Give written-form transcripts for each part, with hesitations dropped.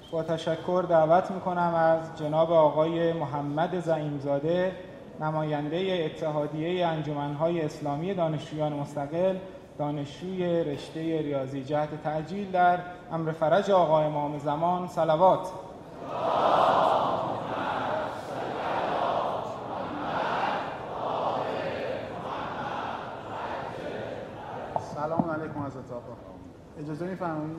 با تشکر دعوت میکنم از جناب آقای محمد زعیمزاده، نماینده اتحادیه انجمن‌های اسلامی دانشجویان مستقل، دانشجوی رشته ریاضی، جهت تعجیل در امر فرج آقا امام زمان صلوات. سلام علیکم حضرت آقا. اجازه می‌فرمایید؟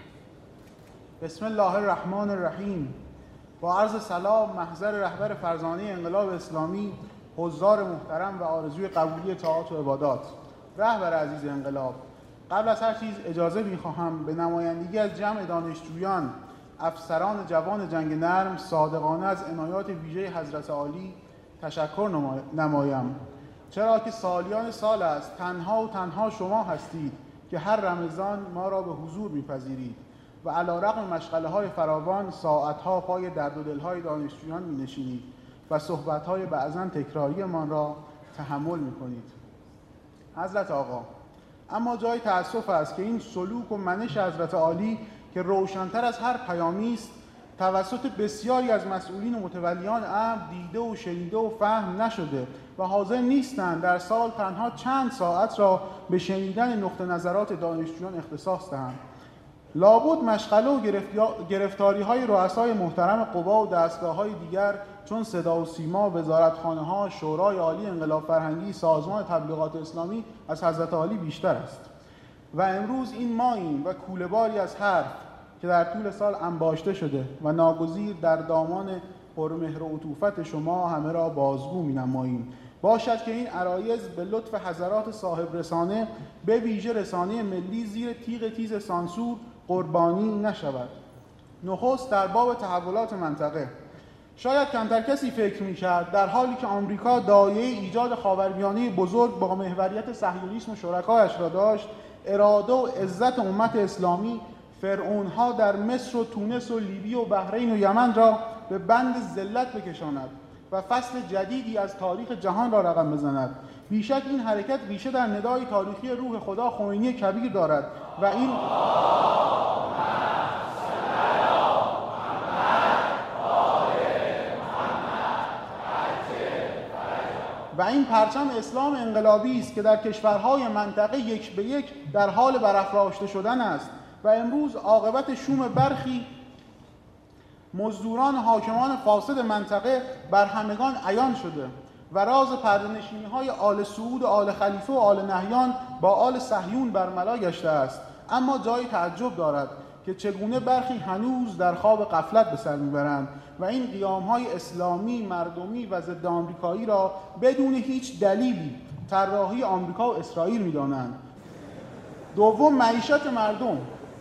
بسم الله الرحمن الرحیم. با عرض سلام محضر رهبر فرزانه انقلاب اسلامی، حضار محترم و آرزوی قبولی طاعات و عبادات. رهبر عزیز انقلاب، قبل از هر چیز اجازه می‌خواهم به نمایندگی از جمع دانشجویان، افسران جوان جنگ نرم، صادقانه از عنایات ویژه حضرت عالی تشکر نمایم، چرا که سالیان سال است تنها و تنها شما هستید که هر رمضان ما را به حضور می‌پذیرید و علی‌رغم مشغله‌های فراوان ساعت‌ها پای درد و دل‌های دانشجویان می‌نشینید و صحبت‌های بعضاً تکراری‌مان را تحمل می‌کنید. حضرت آقا، اما جای تأسف است که این سلوک و منش حضرت عالی که روشن‌تر از هر پیامی است، توسط بسیاری از مسئولین و متولیان امر دیده و شنیده و فهم نشده و حاضر نیستند در سال تنها چند ساعت را به شنیدن نقطه نظرات دانشجویان اختصاص دهند. لابد مشغله و گرفتاری‌های رؤسای محترم قوا و دستگاه‌های دیگر چون صدا و سیما، وزارتخانه‌ها، شورای عالی انقلاب فرهنگی، سازمان تبلیغات اسلامی از حضرت عالی بیشتر است و امروز این ماییم و کوله‌باری از حرف که در طول سال انباشته شده و ناگزیر در دامان پرمهر و عطوفت شما همه را بازگو می‌نماییم. باشد که این عرایض به لطف حضرات صاحب رسانه، به ویژه رسانه ملی، زیر تیغ تیز سانسور قربانی نشود. نخست در باب تحولات منطقه، شاید کمتر کسی فکر می‌کرد در حالی که آمریکا دایه ایجاد خاورمیانه بزرگ با محوریت صهیونیسم و شرکایش را داشت، اراده و عزت امت اسلامی فرعونها در مصر و تونس و لیبی و بحرین و یمن را به بند ذلت بکشاند و فصل جدیدی از تاریخ جهان را رقم بزند. بیشک این حرکت ریشه در ندای تاریخی روح خدا خمینی کبیر دارد و این پرچم اسلام انقلابی است که در کشورهای منطقه یک به یک در حال برافراشته شدن است و امروز عاقبت شوم برخی مزدوران حاکمان فاسد منطقه بر همگان عیان شده و راز پرده‌نشینی‌های آل سعود و آل خلیفه و آل نهیان با آل صهیون برملا گشته است. اما جای تعجب دارد که چگونه برخی هنوز در خواب غفلت به سر میبرند و این قیام‌های اسلامی، مردمی و ضد آمریکایی را بدون هیچ دلیلی طراحی آمریکا و اسرائیل می‌دانند. دوم، معیشت مردم.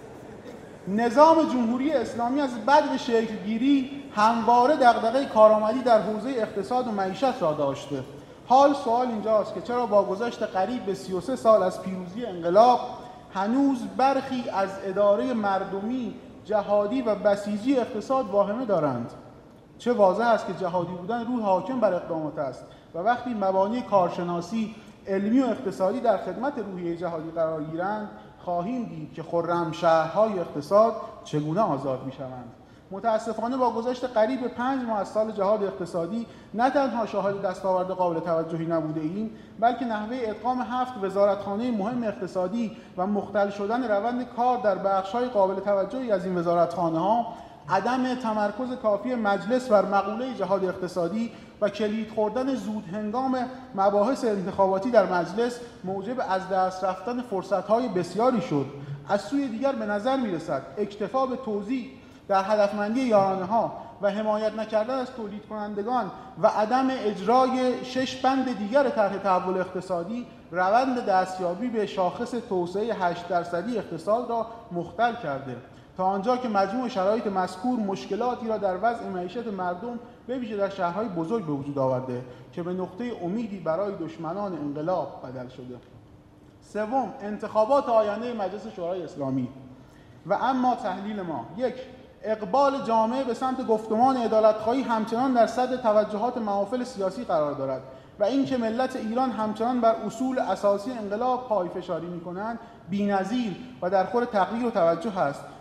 نظام جمهوری اسلامی از بعد شکل‌گیری همواره دغدغه کارآمدی در حوزه اقتصاد و معیشت را داشته. حال سوال اینجاست که چرا با گذشت قریب به 33 سال از پیروزی انقلاب هنوز برخی از اداره مردمی، جهادی و بسیجی اقتصاد واهمه دارند؟ چه واضح است که جهادی بودن روح حاکم بر اقدامات است و وقتی مبانی کارشناسی، علمی و اقتصادی در خدمت روحیه جهادی قرار گیرند، خواهیم دید که خرمشهرهای اقتصاد چگونه آزاد می‌شوند. متاسفانه با گذشت قریب 5 ماه از سال جهاد اقتصادی نه تنها شاهد دستاورد قابل توجهی نبوده ایم، بلکه نحوه ادغام 7 وزارتخانه مهم اقتصادی و مختل شدن روند کار در بخش‌های قابل توجهی از این وزارتخانه‌ها، عدم تمرکز کافی مجلس بر مقوله جهاد اقتصادی و کلید خوردن زود هنگام مباحث انتخاباتی در مجلس موجب از دست رفتن فرصت‌های بسیاری شد. از سوی دیگر به نظر می‌رسد اکتفا به توزیع در هدفمندی یارانه‌ها و حمایت نکردن از تولید کنندگان و عدم اجرای 6 بند دیگر طرح تحول اقتصادی روند دستیابی به شاخص توسعه 8% اقتصاد را مختل کرده، تا آنجا که مجموع شرایط مذکور مشکلاتی را در وضع معیشت مردم به ویژه در شهرهای بزرگ به وجود آورده که به نقطه امیدی برای دشمنان انقلاب بدل شده. سوم، انتخابات آینده مجلس شورای اسلامی. و اما تحلیل ما: 1. اقبال جامعه به سمت گفتمان عدالت‌خواهی همچنان در صدر توجهات محافل سیاسی قرار دارد و اینکه ملت ایران همچنان بر اصول اساسی انقلاب پایه‌فشاری می‌کنند بی‌نظیر و در خور تغییر و توجه است.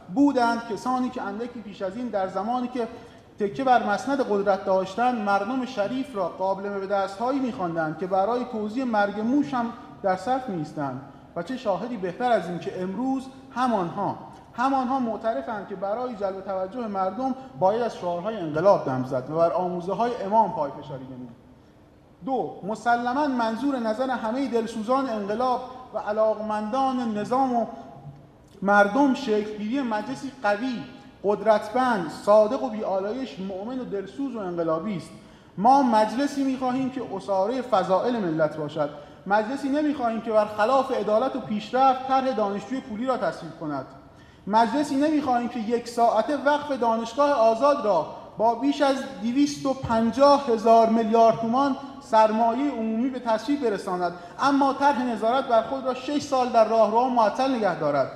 بودند کسانی که اندکی پیش از این در زمانی که تکیه بر مسند قدرت داشتند مردم شریف را قابلمه به دستهایی می‌خواندند که برای توزیع مرگ موش هم در صف می‌ایستند و چه شاهدی بهتر از این که امروز همانها معترفند که برای جلب توجه مردم باید از شعارهای انقلاب دم زد و بر آموزه‌های امام پایفشاری نمود. 2. مسلماً منظور نظر همه دلسوزان انقلاب و علاقمندان نظام و مردم شکل‌گیری مجلسی قوی، قدرتمند، صادق و بی‌آلایش، مؤمن و دلسوز و انقلابی است. ما مجلسی می‌خواهیم که اساره فضائل ملت باشد. مجلسی نمی‌خواهیم که برخلاف عدالت و پیشرفت طرح دانشجوی پولی را تصویب کند. مجلسی نمی‌خواهیم که 1 ساعته وقف دانشگاه آزاد را با بیش از 250,000 میلیارد تومان سرمایه عمومی به تصویب برساند، اما طرح نظارت بر خود را 6 سال در راهرو معطل نگه دارد.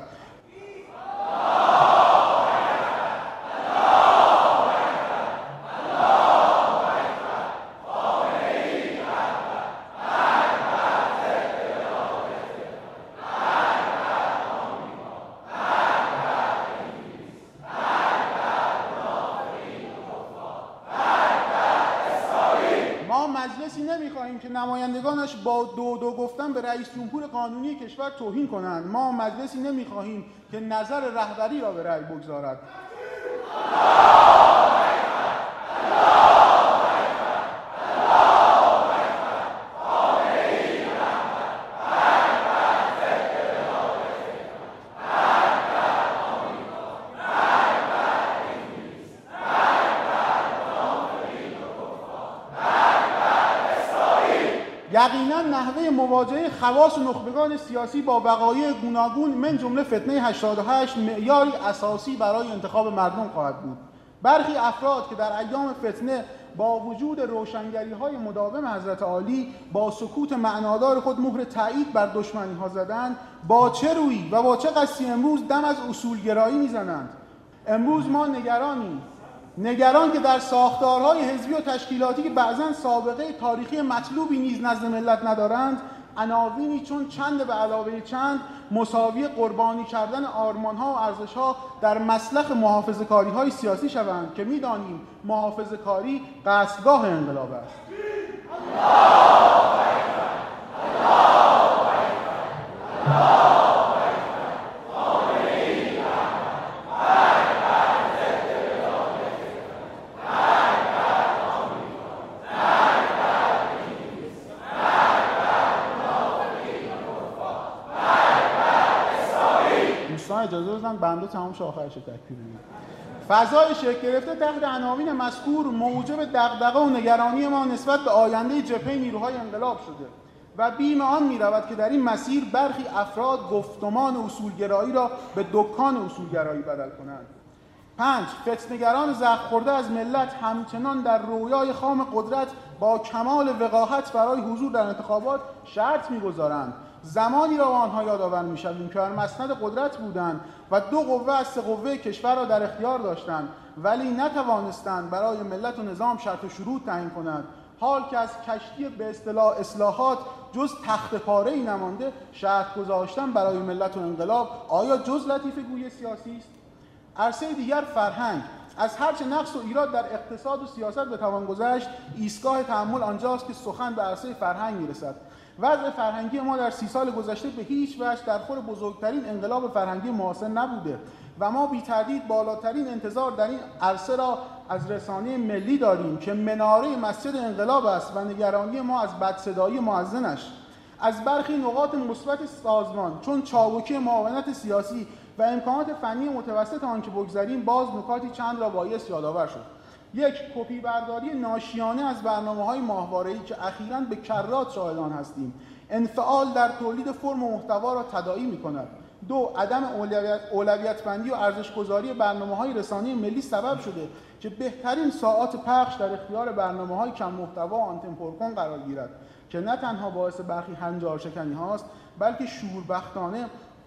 مجلسی نمی‌خواهیم که نمایندگانش با دو گفتن به رئیس جمهور قانونی کشور توهین کنند. ما مجلسی نمی‌خواهیم که نظر رهبری را به رأی بگذارد. یقینا نحوه مواجهه خواص و نخبگان سیاسی با وقایع گوناگون من جمله فتنه 88 معیاری اساسی برای انتخاب مردم خواهد بود. برخی افراد که در ایام فتنه با وجود روشنگری‌های مداوم حضرت عالی با سکوت معنادار خود مهر تایید بر دشمنی‌ها زدند، با چه رویی و با چه قصدی امروز دم از اصولگرایی می‌زنند؟ امروز ما نگران که در ساختارهای حزبی و تشکیلاتی که بعضاً سابقه تاریخی مطلوبی نیز نزد ملت ندارند، عناوینی چون چند به علاوه چند مساوی قربانی کردن آرمان‌ها و ارزش‌ها در مسلخ محافظه‌کاری‌های سیاسی شوند که می‌دانیم محافظه‌کاری قصدگاه انقلاب است. اجازه بدن بنده تمام شه آخرش تکبیر بگم. فضای شکل گرفته تحت عناوین مذکور موجب دغدغه و نگرانی ما نسبت به آینده جبهه نیروهای انقلاب شده و بیم آن می‌رود که در این مسیر برخی افراد گفتمان اصولگرایی را به دکان اصولگرایی بدل کنند. 5. فتنه‌گران زخم خورده از ملت همچنان در رویای خام قدرت با کمال وقاحت برای حضور در انتخابات شرط می‌گذارند. زمانی را با آنها یادآور می‌شویم که بر مسند قدرت بودند و 2 قوه از 3 قوه کشور را در اختیار داشتند ولی نتوانستند برای ملت و نظام شرط و شروط تعیین کنند. حال که از کشتی به اصطلاح اصلاحات جز تخت پاره‌ای نمانده، شرط گذاشتن برای ملت و انقلاب آیا جز لطیفه گویی سیاسی است؟ عرصه دیگر فرهنگ. از هرچه نقص و ایراد در اقتصاد و سیاست بتوان گذشت، ایستگاه تأمل آنجاست که سخن به عرصه فرهنگ میرسد. وضع فرهنگی ما در 30 سال گذشته به هیچ وجه در خور بزرگترین انقلاب فرهنگی معاصر نبوده و ما بی تردید بالاترین انتظار در این عرصه را از رسانه ملی داریم که مناره مسجد انقلاب است و نگرانی ما از بدصدایی مؤذنش. از برخی نقاط مثبت سازمان چون چابکی معاونت سیاسی و امکانات فنی متوسط آن که بگذاریم، باز نکاتی چند را بایست یادآور شد. 1. کپی برداری ناشیانه از برنامه‌های ماهواره‌ای که اخیراً به کرات شاهدان هستیم، انفعال در تولید فرم و محتوا را تداعی می‌کند. 2. عدم اولویت‌بندی و ارزش‌گذاری برنامه‌های رسانه‌ای ملی سبب شده که بهترین ساعات پخش در اختیار برنامه‌های کم محتوا و آنتن پرکن قرار گیرد که نه تنها باعث برخی هنجارشکنی هاست بلکه شوربختانه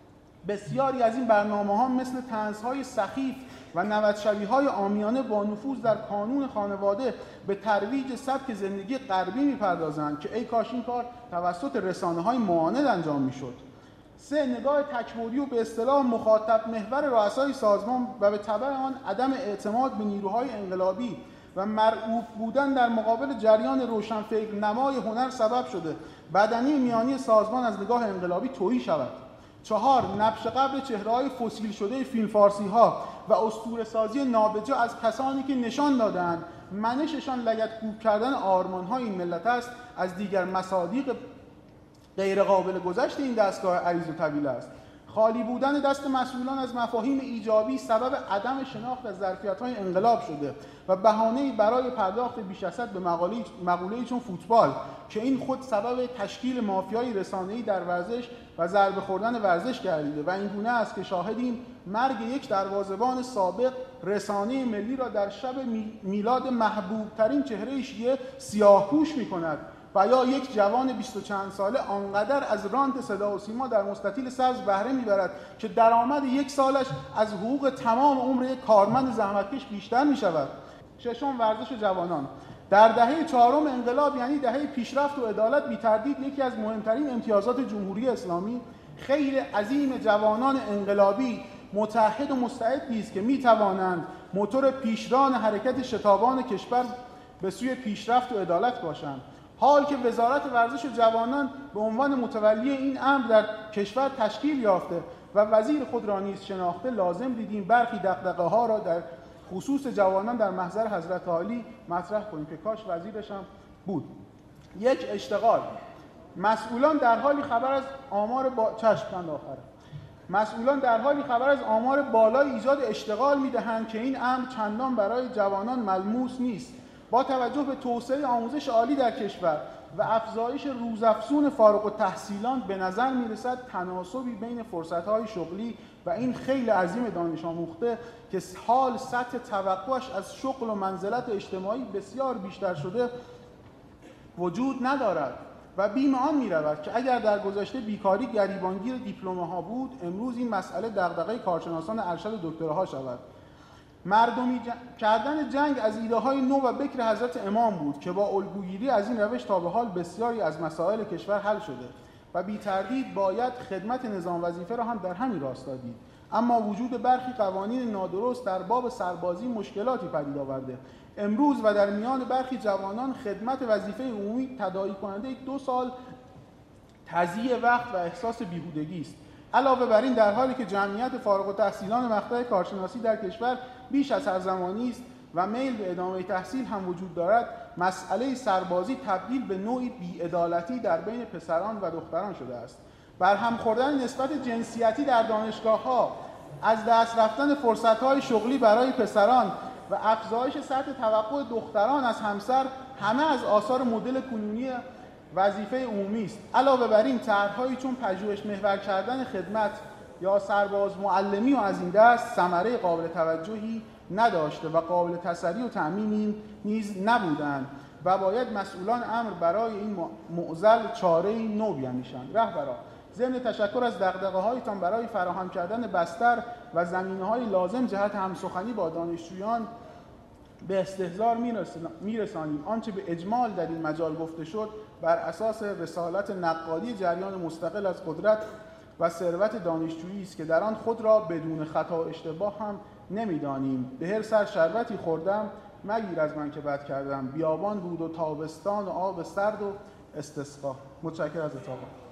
بسیاری از این برنامه‌ها مثل طنزهای سخیف و نودشبیه‌های عامیانه با نفوذ در کانون خانواده به ترویج سبک زندگی غربی می‌پردازند که ای کاش این کار توسط رسانه‌های معاند انجام می‌شد. 3. نگاه تک‌بعدی و به اصطلاح مخاطب محور رؤسای سازمان و به تبع آن عدم اعتماد به نیروهای انقلابی و مرعوب بودن در مقابل جریان روشنفکر نمای هنر سبب شده بدنه میانی سازمان از نگاه انقلابی تهی شود. 4. نبش قبر چهره‌های فسیل شده فیلم فارسی‌ها و اسطوره‌سازی نابجا از کسانی که نشان دادند منششان لگدکوب کردن آرمان‌های این ملت است از دیگر مصادیق غیر قابل گذشت این دستگاه عریض و طویل است. خالی بودن دست مسئولان از مفاهیم ایجابی سبب عدم شناخت از ظرفیت‌های انقلاب شده و بهانه‌ای برای پرداخت بیش از حد به مقوله‌ای چون فوتبال که این خود سبب تشکیل مافیای رسانه‌ای در ورزش و ضربه خوردن ورزش گردیده و این گونه است که شاهدیم مرگ یک دروازه‌بان سابق رسانه ملی را در شب میلاد محبوب‌ترین چهره شیعه سیاه‌پوش می‌کند و یا یک جوان 20 و چند ساله آنقدر از رانت صدا و سیما در مستطیل سبز بهره میبرد که درآمد یک سالش از حقوق تمام عمر یک کارمند زحمتکش بیشتر میشود. 6. ورزش جوانان. در دهه 4 انقلاب یعنی دهه پیشرفت و عدالت بی تردید یکی از مهمترین امتیازات جمهوری اسلامی خیل عظیم جوانان انقلابی متحد و مستعدی است که میتوانند موتور پیشران حرکت شتابان کشور به سوی پیشرفت و عدالت باشند. حال که وزارت ورزش و جوانان به عنوان متولی این امر در کشور تشکیل یافته و وزیر خود را نیز شناخته، لازم دیدیم برخی دغدغه‌ها را در خصوص جوانان در محضر حضرت عالی مطرح کنیم که کاش وزیرش هم بود. 1. اشتغال. مسئولان در حالی خبر از آمار بالای ایجاد اشتغال می‌دهند که این امر چندان برای جوانان ملموس نیست. با توجه به توسعه آموزش عالی در کشور و افزایش روزافزون فارغ التحصیلان به نظر می‌رسد تناسبی بین فرصت‌های شغلی و این خیل عظیم دانش آموخته که حال سطح توقعش از شغل و منزلت اجتماعی بسیار بیشتر شده وجود ندارد و بیم آن می‌رود که اگر در گذشته بیکاری گریبانگیر دیپلم‌ها بود، امروز این مسئله دغدغه کارشناسان ارشد و دکتراها شود. مردمی کردن جنگ از ایده‌های نو و بکر حضرت امام بود که با الگوگیری از این روش تا به حال بسیاری از مسائل کشور حل شده و بی تردید باید خدمت نظام وظیفه را هم در همین راستا دید. اما وجود برخی قوانین نادرست در باب سربازی مشکلاتی پدید آورده. امروز و در میان برخی جوانان خدمت وظیفه عمومی تداعی کننده 2 سال تضییع وقت و احساس بیهودگی است. علاوه بر این در حالی که جمعیت فارغ التحصیلان مقطع کارشناسی در کشور بیش از هر زمانی است و میل به ادامه تحصیل هم وجود دارد، مسئله سربازی تبدیل به نوعی بی‌عدالتی در بین پسران و دختران شده است. برهم خوردن نسبت جنسیتی در دانشگاه‌ها، از دست رفتن فرصت‌های شغلی برای پسران و افزایش سطح توقع دختران از همسر همه از آثار مدل کنونی وظیفه عمومی است. علاوه بر این طرح‌هایی چون پژوهش محور کردن خدمت یا سرباز معلمی و از این دست ثمره قابل توجهی نداشته و قابل تسری و تأمینی نیز نبودند و باید مسئولان امر برای این معضل چاره‌ای نو بیندیشند. رهبران، ضمن تشکر از دغدغه‌هایتان برای فراهم کردن بستر و زمینه‌های لازم جهت همسخنی با دانشجویان به استحضار میرسانیم. آنچه به اجمال در این مجال گفته شد بر اساس رسالت نقادی جریان مستقل از قدرت و ثروت دانشجویی است که در آن خود را بدون خطا و اشتباه هم نمی‌دانیم. به هر سر شربتی خوردم مگیر از من که بد کردم، بیابان بود و تابستان و آب سرد و استسقا. متشکرم از اتاق.